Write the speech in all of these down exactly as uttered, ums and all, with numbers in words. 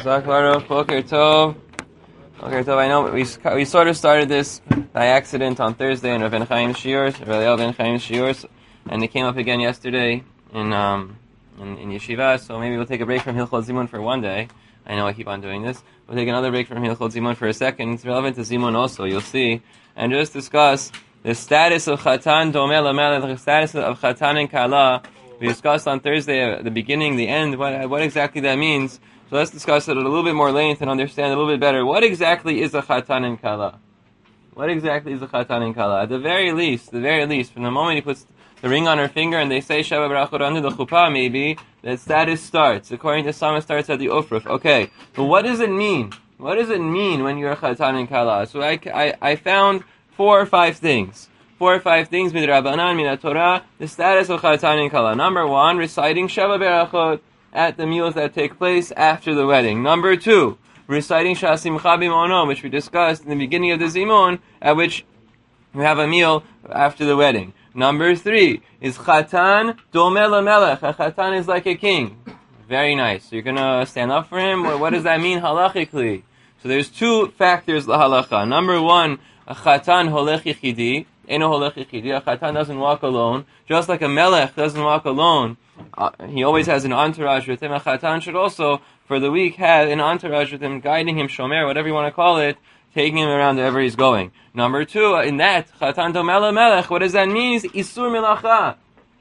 Zakharov, Boker Tov. Boker Tov, I know we we sort of started this by accident on Thursday in Rav Ben Chaim's shiurs, Rav Eliel Ben Chaim's shiurs, and it came up again yesterday in um in, in Yeshiva, so maybe we'll take a break from Hilchot Zimun for one day. I know I keep on doing this. We'll take another break from Hilchot Zimun for a second. It's relevant to Zimun also, you'll see, and just discuss the status of Chatan Domeh LaMelech, the status of Chatan and Kala. We discussed on Thursday, uh, the beginning, the end, what what exactly that means. So let's discuss it at a little bit more length and understand a little bit better. What exactly is a Chatan and Kala? What exactly is a Chatan and Kala? At the very least, the very least, from the moment he puts the ring on her finger and they say Sheva Barachot under the chuppah, maybe, that status starts. According to some, it starts at the Ufruf. Okay, but what does it mean? What does it mean when you're a Chatan and Kala? So I, I, I found four or five things. Four or five things, Mid Rabbanan, Min Torah, the status of Chatan and Kala. Number one, reciting Sheva Barachot at the meals that take place after the wedding. Number two, reciting Shasim Chabim Ono, which we discussed in the beginning of the Zimun, at which you have a meal after the wedding. Number three is Chatan Domeh LaMelech. A Chatan is like a king. Very nice. So you're going to stand up for him? What does that mean halachically? So there's two factors lahalacha. Number one, a Chatan holech yichidi. Eno holech yichidi. A Chatan doesn't walk alone. Just like a Melech doesn't walk alone. Uh, he always has an entourage with him. A Chatan should also, for the week, have an entourage with him, guiding him, shomer, whatever you want to call it, taking him around wherever he's going. Number two, in that, Chatan Domeh LaMelech, what does that mean? Isur Milacha.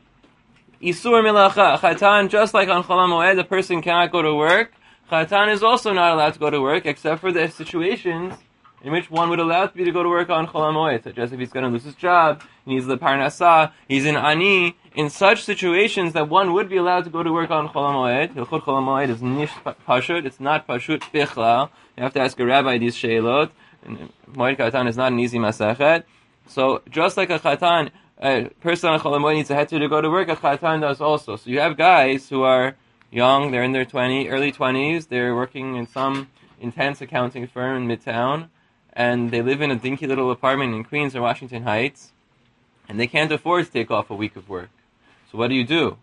Isur Milacha. Chatan, just like on Chol HaMoed, the person cannot go to work. Chatan is also not allowed to go to work, except for the situations in which one would allow to be to go to work on Chol HaMoed, such as if he's going to lose his job, he needs the Parnasah, he's an Ani. In such situations that one would be allowed to go to work on Chol HaMoed, Hilchot Chol HaMoed is nish pashut, it's not pashut bichlal. You have to ask a rabbi these sheilot. Moed Katan is not an easy masachet. So just like a Chatan, a person on Chol HaMoed needs a heter to go to work, a Chatan does also. So you have guys who are young, they're in their twenties, early twenties, they're working in some intense accounting firm in Midtown, and they live in a dinky little apartment in Queens or Washington Heights, and they can't afford to take off a week of work. So what do you do?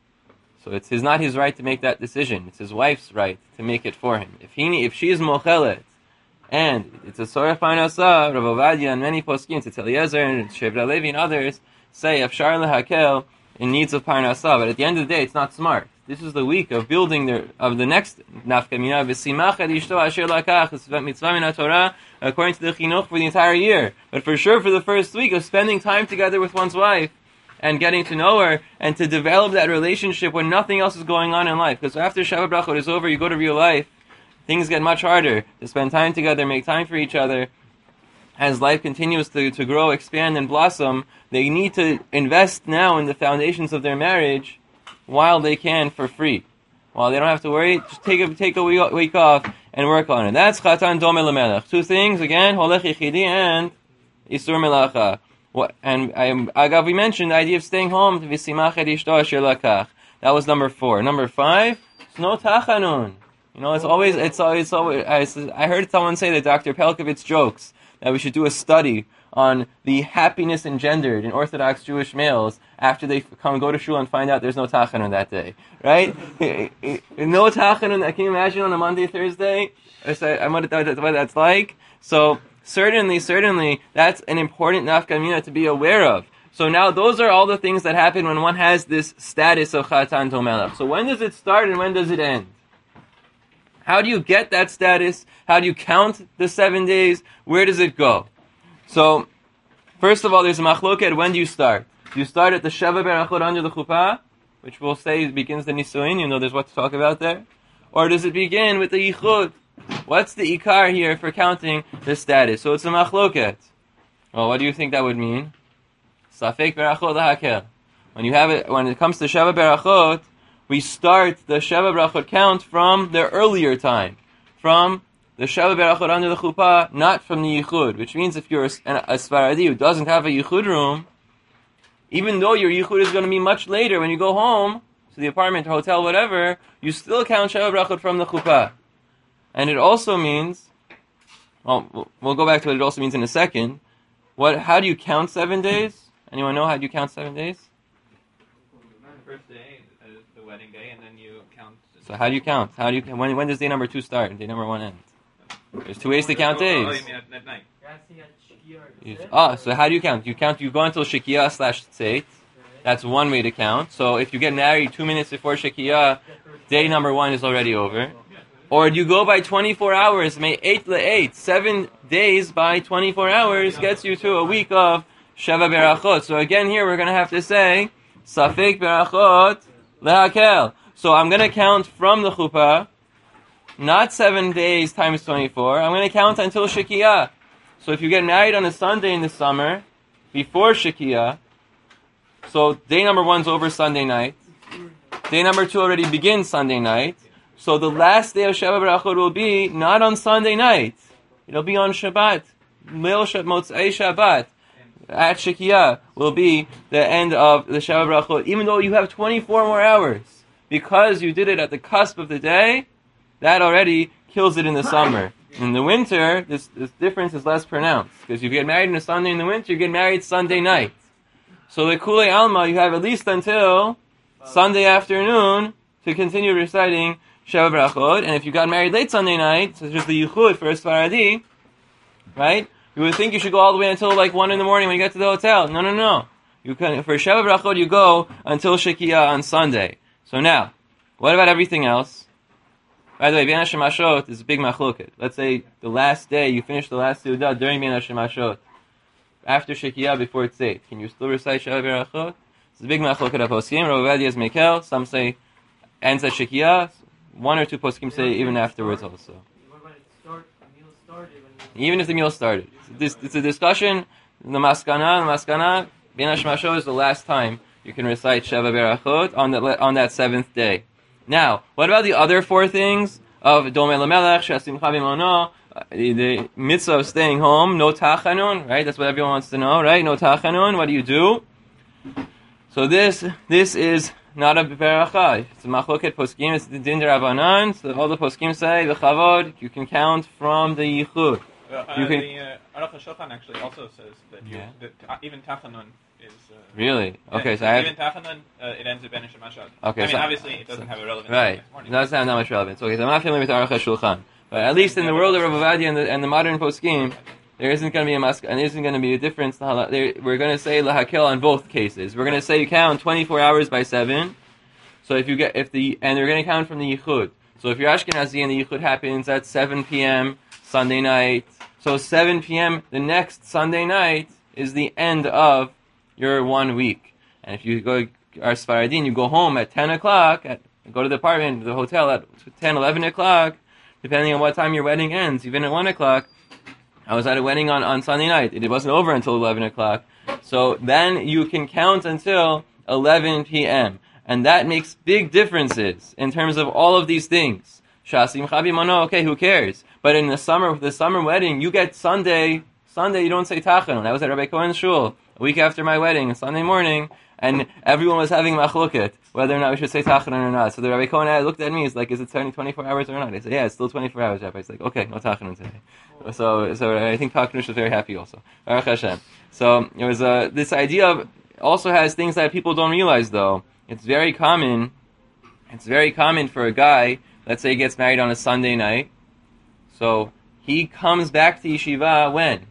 So it's his, not his right to make that decision. It's his wife's right to make it for him. If he, if she is mochelet, and it's a sorech parnasah, Rav Ovadia and many poskim, it's Eliezer and Shevra Levi and others, say afshar lehakel in needs of parnasah. But at the end of the day, it's not smart. This is the week of building the of the next nafkamina v'simach ad ishto asher lakach. It's mitzvah min Torah according to the chinuch for the entire year. But for sure, for the first week of spending time together with one's wife and getting to know her and to develop that relationship when nothing else is going on in life. Because after Sheva Brachot is over, you go to real life, things get much harder to spend time together, make time for each other. As life continues to, to grow, expand, and blossom, they need to invest now in the foundations of their marriage while they can for free. While they don't have to worry, just take a, take a week, week off and work on it. That's Chatan Domeh LaMelech. Two things, again, Holech Yichidi and Isur Milacha. What, and I, Agav, we mentioned the idea of staying home. V'simach et ishto asher lakach. That was number four. Number five, Sno Tachanun. You know, it's always, it's always, it's always I, I heard someone say that Doctor Pelkovitz jokes that we should do a study on the happiness engendered in Orthodox Jewish males after they come go to shul and find out there's no Tachanun that day. Right? No Tachanun, can you imagine on a Monday, Thursday? What that's like? So, Certainly, certainly, that's an important nafkamina to be aware of. So now those are all the things that happen when one has this status of Chatan Domeh. So when does it start and when does it end? How do you get that status? How do you count the seven days? Where does it go? So, first of all, there's a machloket. When do you start? Do you start at the Sheva Barachot under the chuppah, which we'll say begins the Nisuin, you know there's what to talk about there? Or does it begin with the Yichud? What's the ikar here for counting the status? So it's a machloket. Well, what do you think that would mean? Safek berachot lahakel. When you have it, when it comes to Sheva Berachot, we start the Sheva Berachot count from the earlier time, from the Sheva Berachot under the chuppah, not from the yichud. Which means if you're a, a Sfaradi who doesn't have a yichud room, even though your yichud is going to be much later when you go home to the apartment or hotel, whatever, you still count Sheva Berachot from the chuppah. And it also means, well, we'll go back to what it also means in a second. What? How do you count seven days? Anyone know how do you count seven days? The first day is the wedding day, and then you count So how do you count? How do you when when does day number two start and day number one end? There's two ways to count days. Oh, you mean at, at night? Ah, so how do you count? You count. You go until Shekiyah slash Tzeit. That's one way to count. So if you get married two minutes before Shekiyah, day number one is already over. Or you go by twenty-four hours, may eight le eight, seven days by twenty-four hours gets you to a week of Sheva Berachot. So again here we're going to have to say, Safek Berachot lehakel. So I'm going to count from the chuppah, not seven days times twenty-four. I'm going to count until Shekiyah. So if you get married on a Sunday in the summer, before Shekiyah, so day number one's over Sunday night. Day number two already begins Sunday night. So the last day of Sheva Berachot will be not on Sunday night. It'll be on Shabbat. Leil Motzei Shabbat. At Shekiyah will be the end of the Sheva Berachot. Even though you have twenty-four more hours. Because you did it at the cusp of the day, that already kills it in the summer. In the winter, this, this difference is less pronounced. Because if you get married on a Sunday in the winter, you get married Sunday night. So the Kulei Alma, you have at least until Sunday afternoon to continue reciting Sheva Berachot. And if you got married late Sunday night, such as the Yichud for a Sfaradi, right? You would think you should go all the way until like one in the morning when you get to the hotel. No, no, no. You can, for Sheva Berachot, you go until Shekiyah on Sunday. So now, what about everything else? By the way, Bein HaShemashot is a big machloket. Let's say the last day, you finish the last Seudah during Bein HaShemashot. After Shekiyah, before Tzeit. Can you still recite Sheva Berachot? It's a big machloket of poskim. Rav Ovadia is Mekel. Some say ends at Shekiyah. One or two poskim say even afterwards also. Even if the meal started. It's, it's a discussion. The maskana, the maskana, Bein HaShemashot is the last time you can recite Sheva Berachot on that on that seventh day. Now, what about the other four things of Domei Lamelech, Shasimcha B'Mono, the mitzvah of staying home, no tachanun, right? That's what everyone wants to know, right? No tachanun. What do you do? So this this is not a beracha. It's a machloket poskim. It's the din derabanan. So all the poskim say v'chavod. You can count from the yichud. Uh, you can. The uh, Aruch HaShulchan actually also says that, you, Yeah. that uh, even tachanun is. Uh, Really? Okay, yeah, so I have, even tachanun uh, it ends at Ben Shemashad. Okay, I mean, so- obviously it doesn't so- have a relevance. right. Next morning. It doesn't have that much relevance. Okay, so I'm not familiar with Aruch HaShulchan, but at least in the world of Rav Ovadia and the, and the modern poskim, there isn't going to be a mask, and there isn't going to be a difference. There, we're going to say lahakel on both cases. We're going to say you count twenty-four hours by seven. So if you get if the and they're going to count from the yichud. So if you're Ashkenazi and the yichud happens at seven p.m. Sunday night, so seven p.m. the next Sunday night is the end of your one week. And if you go are Sfaradim, you go home at ten o'clock, at, go to the apartment, the hotel at ten, eleven o'clock, depending on what time your wedding ends, even at one o'clock. I was at a wedding on, on Sunday night. It wasn't over until eleven o'clock. So then you can count until eleven p.m. And that makes big differences in terms of all of these things. Shasim Chabi Mano, okay, who cares? But in the summer, the summer wedding, you get Sunday, Sunday you don't say Tachanun. I was at Rabbi Cohen's shul a week after my wedding, Sunday morning, and everyone was having machloket, whether or not we should say Tachanun or not. So the Rabbi Cohen looked at me, he's like, is it twenty-four hours or not? I said, yeah, it's still twenty-four hours, Rabbi. He's like, okay, no Tachanun today. So, so I think Tachanun was very happy also. Baruch Hashem. So it was, uh, this idea of, also has things that people don't realize though. It's very common, it's very common for a guy, let's say he gets married on a Sunday night, so he comes back to yeshiva when?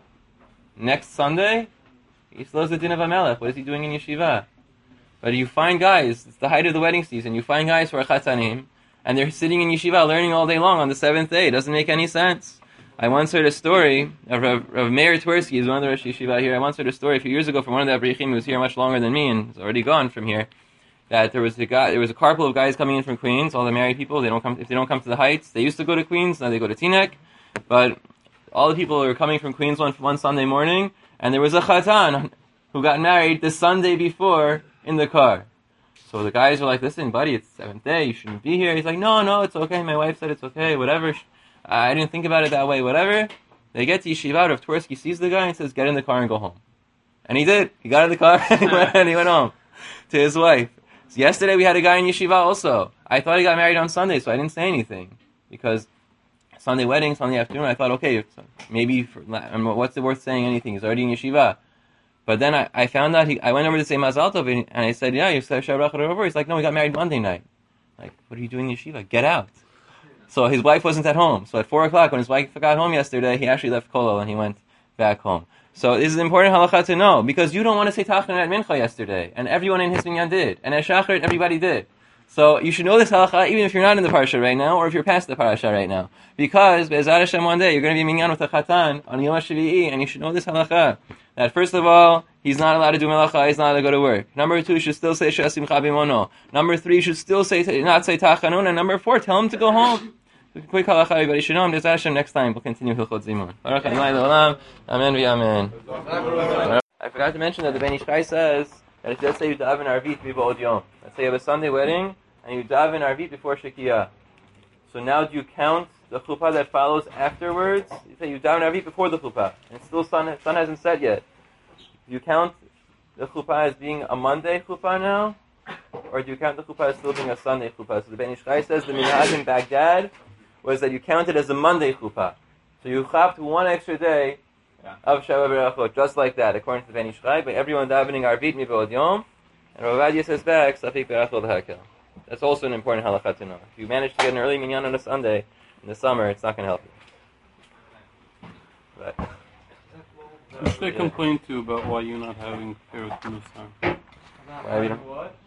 Next Sunday? He still has the din of Amelech. What is he doing in yeshiva? But you find guys, it's the height of the wedding season, you find guys who are chatanim, and they're sitting in yeshiva learning all day long on the seventh day. It doesn't make any sense. I once heard a story of, of, of Meir Twersky, he's one of the Rosh Yeshiva here. I once heard a story a few years ago from one of the Abrichim who was here much longer than me and is already gone from here. That there was a guy, there was a carpool of guys coming in from Queens. All the married people, they don't come if they don't come to the Heights. They used to go to Queens, now they go to Teaneck. But all the people were coming from Queens one one Sunday morning, and there was a chatan who got married the Sunday before in the car. So the guys were like, "Listen, buddy, it's the seventh day. You shouldn't be here." He's like, "No, no, it's okay. My wife said it's okay. Whatever. I didn't think about it that way. Whatever." They get to yeshiva. Rav Twersky sees the guy and says, "Get in the car and go home." And he did. He got in the car and he went, and he went home to his wife. So yesterday we had a guy in yeshiva also. I thought he got married on Sunday, so I didn't say anything. Because Sunday wedding, Sunday afternoon, I thought, okay, maybe, for, what's it worth saying anything? He's already in yeshiva. But then I, I found out, he, I went over to say Mazal Tov, and I said, yeah, you said Shabbat over. He's like, no, we got married Monday night. Like, what are you doing in yeshiva? Get out. So his wife wasn't at home. So at four o'clock, when his wife got home yesterday, he actually left Kollel and he went back home. So this is an important halakha to know, because you don't want to say Tachanun at Mincha yesterday, and everyone in his minyan did, and at Shacharit everybody did. So you should know this halakha even if you're not in the parsha right now, or if you're past the parsha right now, because Be'ezrat Hashem one day you're going to be minyan with a chatan on Yom HaShavi'i, and you should know this halakha. That first of all, he's not allowed to do melacha, he's not allowed to go to work. Number two, you should still say She'asim Chabimono. Number three, you should still say not say Tachanun, and number four, tell him to go home. Quick halakha, everybody should know him. Be'ezrat Hashem next time we'll continue Hilchot Zimun. Baruch Adonai Le'olam. Amen v'amen. I forgot to mention that the Ben Ish Chai says that if let's say you daven arvit b'ba'od yom, let's say you have a Sunday wedding and you daven arvit before Shekiyah. So now do you count the chuppah that follows afterwards? You say you daven arvit before the chuppah, and still sun sun hasn't set yet. Do you count the chuppah as being a Monday chuppah now, or do you count the chuppah as still being a Sunday chuppah? So the Ben Ish Chai says the minhag in Baghdad was that you count it as a Monday chuppah. So you chapped one extra day yeah. of Shabbat Berachot, just like that, according to the Ben Ish Chai, by everyone davening arvit mibod yom, and Rav Ovadia says back, Safik Berachot Hakel. That's also an important halakha to know. If you manage to get an early minyan on a Sunday in the summer, it's not going to help you. But, who should I complain to about why you're not having Perut Musar? Why have you not?